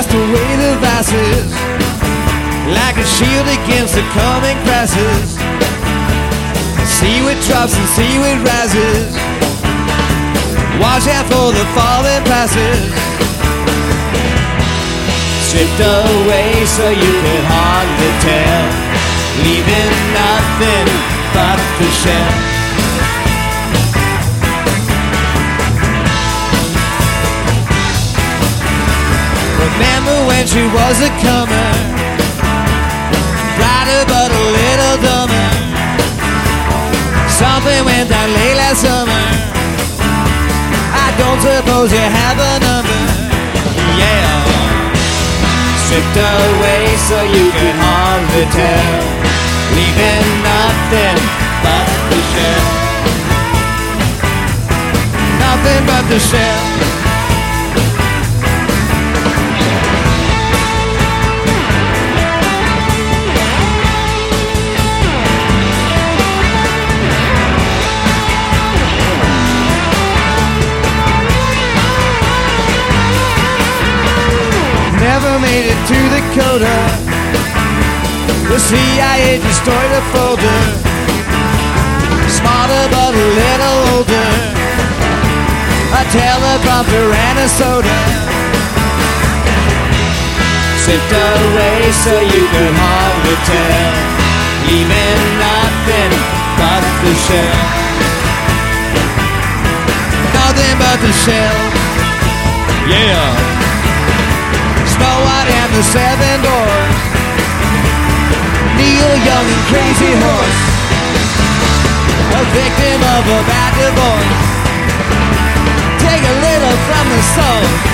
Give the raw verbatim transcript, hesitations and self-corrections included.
cast away the vices, like a shield against the coming crisis. Seaweed drops and seaweed rises, watch out for the falling passes. Stripped away so you could hardly tell, leaving nothing but the shell. Remember when she was a comer, brighter but a little dumber. Something went down late last summer, I don't suppose you have a number. Yeah. Stripped away so you could hardly tell, leaving nothing but the shell. Nothing but the shell. Never made it to Dakota, the C I A destroyed a folder. Smarter but a little older, a teleprompter and a soda. Sipped away so you could hardly tell, leaving nothing but the shell. Nothing but the shell. Yeah. Snow White and the Seven Dwarfs, Neil Young and Crazy Horse, a victim of a bad divorce. Take a little from the soul,